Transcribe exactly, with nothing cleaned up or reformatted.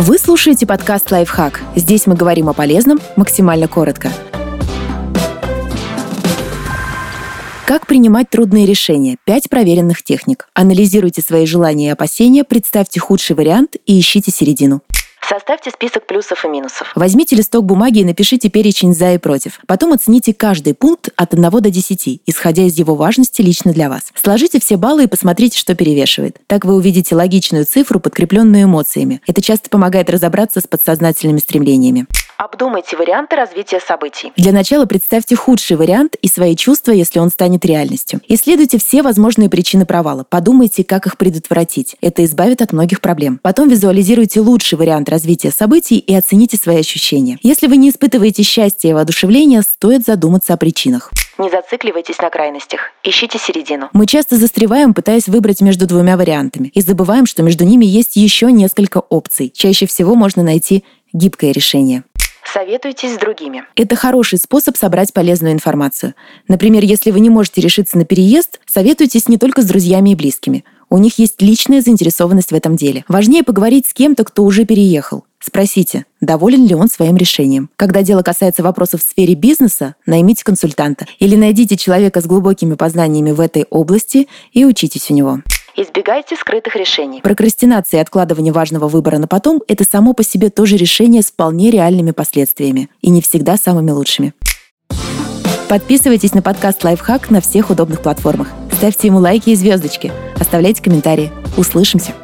Вы слушаете подкаст «Лайфхак». Здесь мы говорим о полезном максимально коротко. Как принимать трудные решения? Пять проверенных техник. Анализируйте свои желания и опасения, представьте худший вариант и ищите середину. Составьте список плюсов и минусов. Возьмите листок бумаги и напишите перечень «за» и «против». Потом оцените каждый пункт от одного до десяти, исходя из его важности лично для вас. Сложите все баллы и посмотрите, что перевешивает. Так вы увидите логичную цифру, подкрепленную эмоциями. Это часто помогает разобраться с подсознательными стремлениями. Обдумайте варианты развития событий. Для начала представьте худший вариант и свои чувства, если он станет реальностью. Исследуйте все возможные причины провала. Подумайте, как их предотвратить. Это избавит от многих проблем. Потом визуализируйте лучший вариант развития событий и оцените свои ощущения. Если вы не испытываете счастья и воодушевления, стоит задуматься о причинах. Не зацикливайтесь на крайностях. Ищите середину. Мы часто застреваем, пытаясь выбрать между двумя вариантами, и забываем, что между ними есть еще несколько опций. Чаще всего можно найти гибкое решение. Советуйтесь с другими. Это хороший способ собрать полезную информацию. Например, если вы не можете решиться на переезд, советуйтесь не только с друзьями и близкими. У них есть личная заинтересованность в этом деле. Важнее поговорить с кем-то, кто уже переехал. Спросите, доволен ли он своим решением. Когда дело касается вопросов в сфере бизнеса, наймите консультанта или найдите человека с глубокими познаниями в этой области и учитесь у него. Избегайте скрытых решений. Прокрастинация и откладывание важного выбора на потом – это само по себе тоже решение с вполне реальными последствиями и не всегда самыми лучшими. Подписывайтесь на подкаст «Лайфхак» на всех удобных платформах. Ставьте ему лайки и звездочки. Оставляйте комментарии. Услышимся!